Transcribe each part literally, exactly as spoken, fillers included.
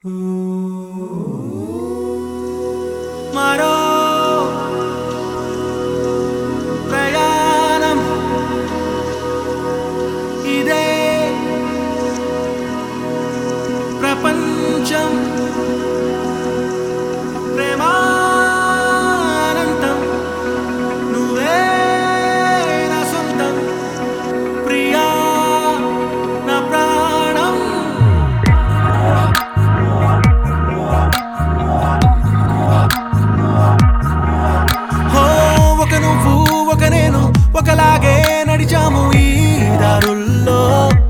మరో ప్రయాణం ఇదే ప్రపంచం ప్రేమానంతం నువ్వే నా సొంతం ప్రియా నా ప్రాణం హో ఒక నువ్వు ఒక నేను ఒకలాగే నడిచాము ఈ దారుల్లో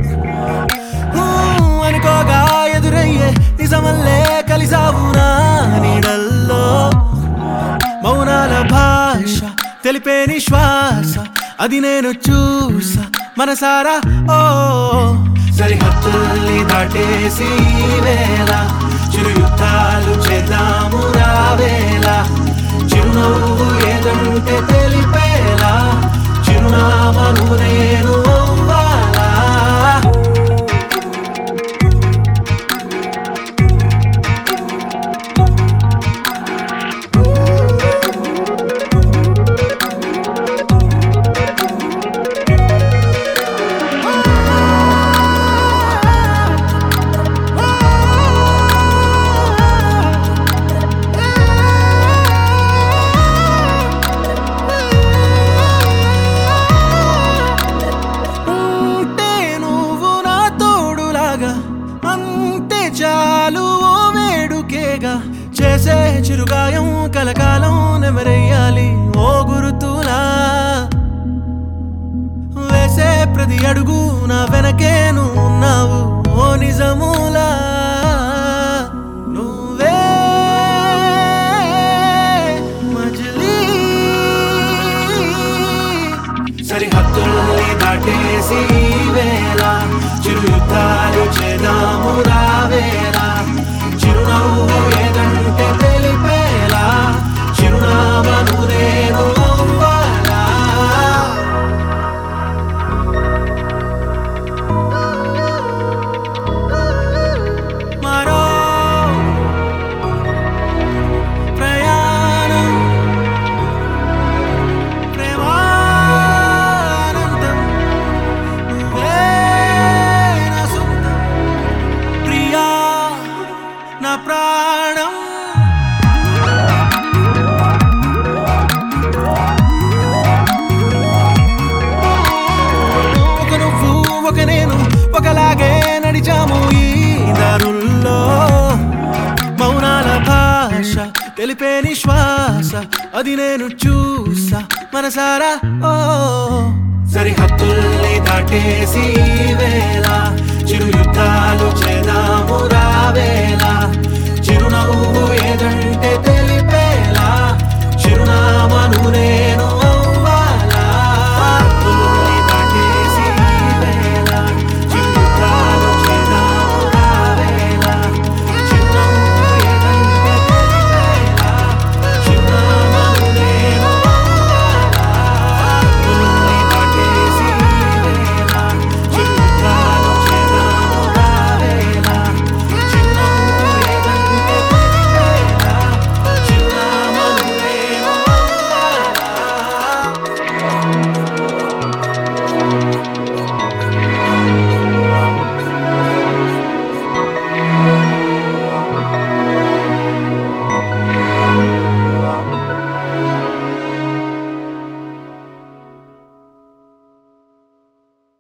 అనుకోగా ఎదురయ్యే నిజమల్లే కలిసావు నా నీడల్లో మౌనాల భాష తెలిపే నిశ్వాస అది నేను చూసా మనసారా ఓ సరిహద్దుల్ని దాటేసి వేళ చిరు యుద్ధాలు చేద్దాము రావేళ చిరునవ్వు ఏదంటే తెలిపేలా చిరునామను నేను అవ్వాలా అంతే చాలు ఓ వేడుకేగా చేసే చిరుగాయం కలకాలం నెమరేయాలి ఓ గురుతులా వేసే ప్రతి అడుగు నా వెనకే నువ్వు ఉన్నావు ఓ నిజములా నువ్వే మజిలీ సరిహద్దుల్ని దాటేసి వేళ చిరు యుద్ధాలు చేద్దాము రావేలా చిరునవ్వు ఏదంటే తెలిపేలా చిరునామను నేను అవ్వాలా మరో ప్రయాణం ప్రేమానందం నువ్వే నా సొంతం ప్రియా నా ప్రాణం ఒక నువ్వు ఒక నేను ఒకలాగే నడిచాము ఈ దారుల్లో మౌనాల భాష తెలిపే నిశ్వాస అది నేను చూసా మనసారా ఓ సరిహద్దుల్ని దాటేసి వేళ చిరు యుద్ధాలు చేద్దాము రావే